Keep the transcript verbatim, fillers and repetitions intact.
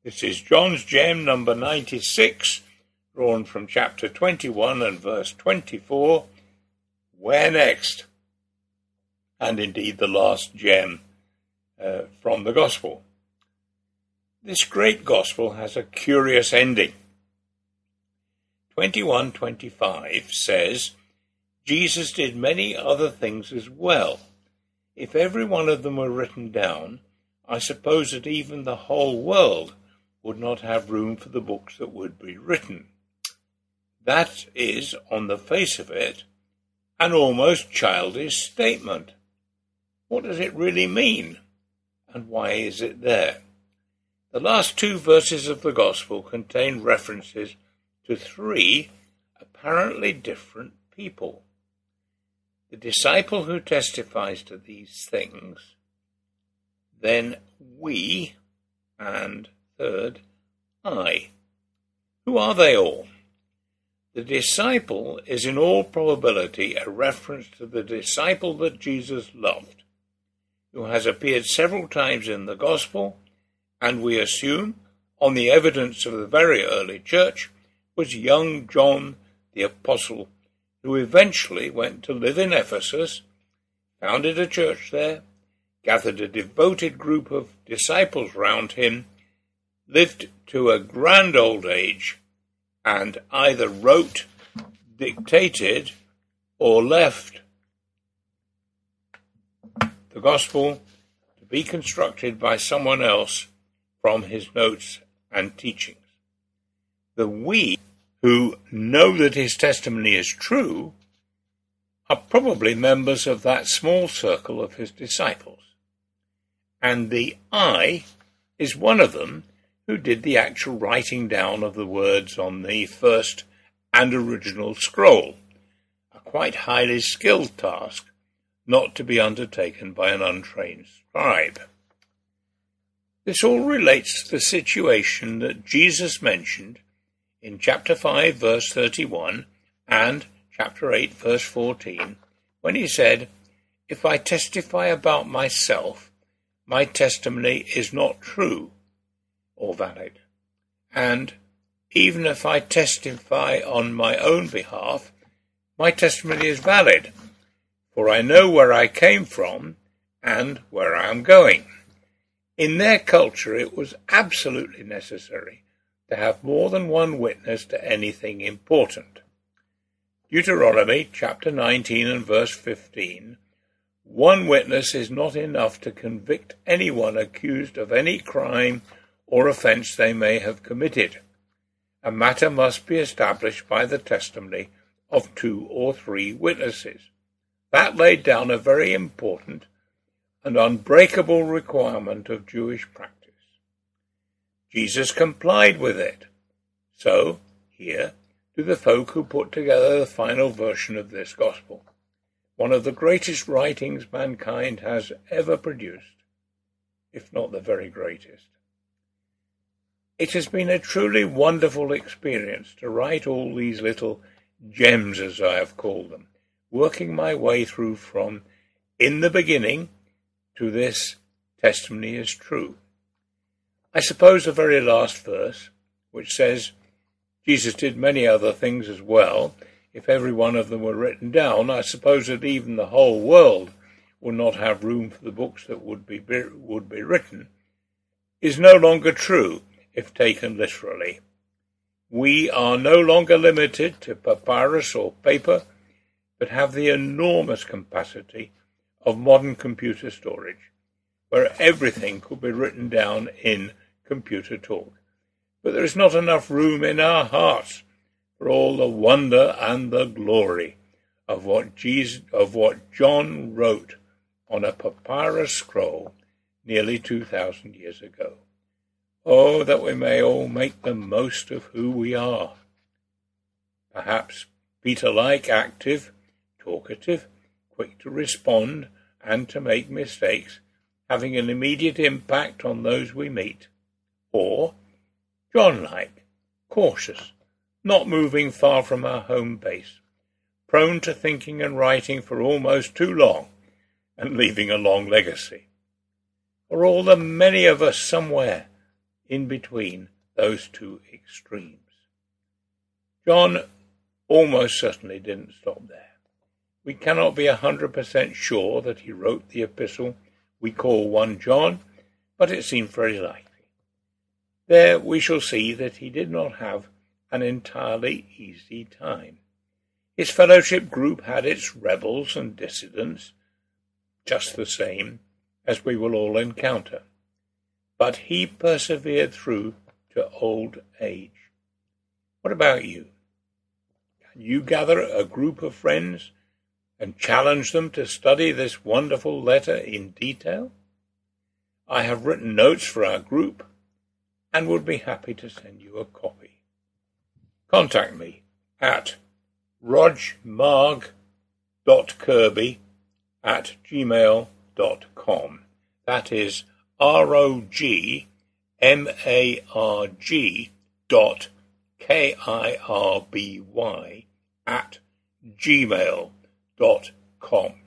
This is John's Gem number ninety-six, drawn from chapter twenty-one and verse twenty-four. Where next? And indeed the last gem uh, from the Gospel. This great Gospel has a curious ending. twenty-one twenty-five says, Jesus did many other things as well. If every one of them were written down, I suppose that even the whole world would not have room for the books that would be written. That is, on the face of it, an almost childish statement. What does it really mean? And why is it there? The last two verses of the Gospel contain references to three apparently different people. The disciple who testifies to these things, then we, and third, I. Who are they all? The disciple is in all probability a reference to the disciple that Jesus loved, who has appeared several times in the Gospel, and we assume, on the evidence of the very early church, was young John the Apostle, who eventually went to live in Ephesus, founded a church there, gathered a devoted group of disciples round him, lived to a grand old age, and either wrote, dictated, or left the Gospel to be constructed by someone else from his notes and teachings. The we who know that his testimony is true are probably members of that small circle of his disciples, and the I is one of them who did the actual writing down of the words on the first and original scroll, a quite highly skilled task, not to be undertaken by an untrained scribe. This all relates to the situation that Jesus mentioned in chapter five, verse thirty-one, and chapter eight, verse fourteen, when he said, "If I testify about myself, my testimony is not true or valid. And even if I testify on my own behalf, my testimony is valid, for I know where I came from and where I am going." In their culture, it was absolutely necessary to have more than one witness to anything important. Deuteronomy chapter nineteen and verse fifteen, one witness is not enough to convict anyone accused of any crime or offence they may have committed. A matter must be established by the testimony of two or three witnesses. That laid down a very important and unbreakable requirement of Jewish practice. Jesus complied with it. So, here, to the folk who put together the final version of this gospel, one of the greatest writings mankind has ever produced, if not the very greatest. It has been a truly wonderful experience to write all these little gems, as I have called them, working my way through from in the beginning to this testimony is true. I suppose the very last verse, which says, Jesus did many other things as well, if every one of them were written down, I suppose that even the whole world would not have room for the books that would be, would be written, is no longer true if taken literally. We are no longer limited to papyrus or paper, but have the enormous capacity of modern computer storage, where everything could be written down in computer talk. But there is not enough room in our hearts for all the wonder and the glory of what Jesus, of what John wrote on a papyrus scroll nearly two thousand years ago. Oh, that we may all make the most of who we are. Perhaps Peter-like, active, talkative, quick to respond and to make mistakes, having an immediate impact on those we meet. Or John-like, cautious, not moving far from our home base, prone to thinking and writing for almost too long and leaving a long legacy. Or all the many of us somewhere in between those two extremes. John almost certainly didn't stop there. We cannot be a hundred percent sure that he wrote the epistle we call First John, but it seems very likely. There we shall see that he did not have an entirely easy time. His fellowship group had its rebels and dissidents, just the same as we will all encounter. But he persevered through to old age. What about you? Can you gather a group of friends and challenge them to study this wonderful letter in detail? I have written notes for our group and would be happy to send you a copy. Contact me at rogmarg.kirby at gmail dot com. That is R O G M A R G dot K I R B Y at gmail dot com.